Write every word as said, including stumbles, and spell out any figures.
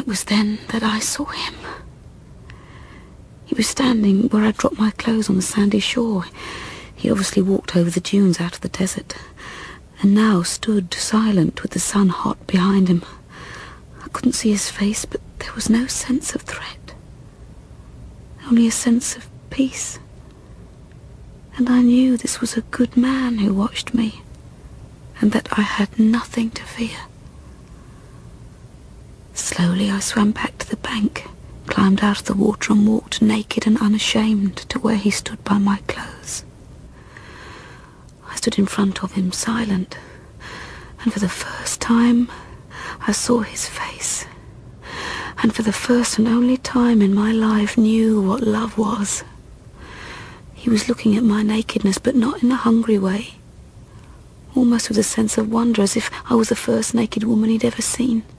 was then that I saw him. He was standing where I dropped my clothes on the sandy shore. He obviously walked over the dunes out of the desert, and now stood silent with the sun hot behind him. I couldn't see his face, but there was no sense of threat, only a sense of peace. And I knew this was a good man who watched me, and that I had nothing to fear. Slowly I swam back to the bank, climbed out of the water and walked naked and unashamed to where he stood by my clothes. I stood in front of him, silent, and for the first time I saw his face, and for the first and only time in my life knew what love was. He was looking at my nakedness, but not in a hungry way, almost with a sense of wonder, as if I was the first naked woman he'd ever seen.